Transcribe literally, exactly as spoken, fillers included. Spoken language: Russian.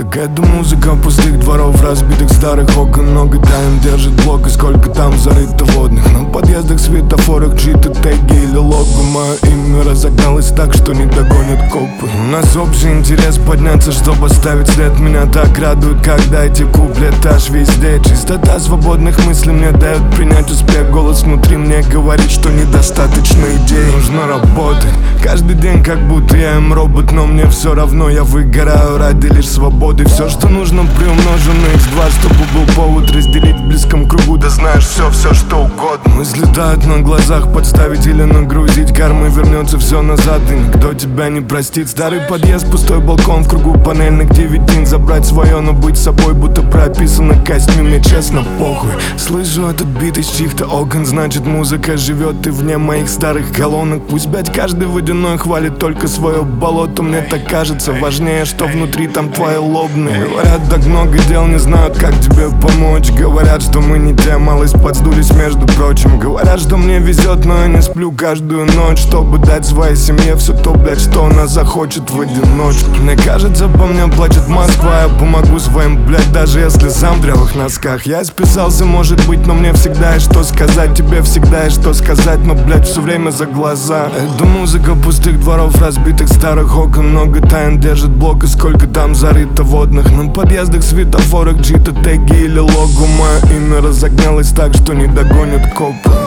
Какая-то музыка пустых дворов, разбитых старых окон. Много тайн держит блок, и сколько там зарыто водных. На подъездах, светофорах, чьи-то теги или логу. Мое имя разогналось так, что не догонят копы. У нас общий интерес подняться, чтобы оставить след. Меня так радует, когда эти куплеты аж везде. Чистота свободных мыслей мне дает принять успех. Голос внутри мне говорит, что недостаточно идей. Нужно работать каждый день, как будто я им робот. Но мне все равно, я выгораю ради лишь свободы. Все, что нужно, приумножено икс два, чтобы был повод разделить в близком кругу. Да знаешь, все, все что угодно. Мысли тают на глазах, подставить или нагрузить. Кармой вернется все назад, и никто тебя не простит. Старый подъезд, пустой балкон, в кругу панельных девятин. Забрать свое, но быть собой, будто прописано костьми. Мне честно похуй. Слышу этот бит из чьих-то окон, значит музыка живет и вне моих старых колонок. Пусть, блять, каждый водяной хвалит только свое болото. Мне так кажется, важнее, что внутри там твои лобные. Говорят, так много дел, не знают, как тебе помочь. Говорят, что мы не те, малость подсдулись, между прочим. Говорят, что мне везет, но я не сплю каждую ночь, чтобы дать своей семье все то, блять, что она захочет в одиночку. Мне кажется, по мне плачет Москва. Я помогу своим, блять, даже если сам в древых носках. Я списался, может быть, но мне всегда есть что сказать. Тебе всегда есть что сказать, но, блять, все время за глаза. Это музыка пустых дворов, разбитых старых окон. Много тайн держит блок, и сколько там зарыто водных. На подъездах, светофорах, чьи-то теги или логу. Мое имя разогналось так, что не догонят копы.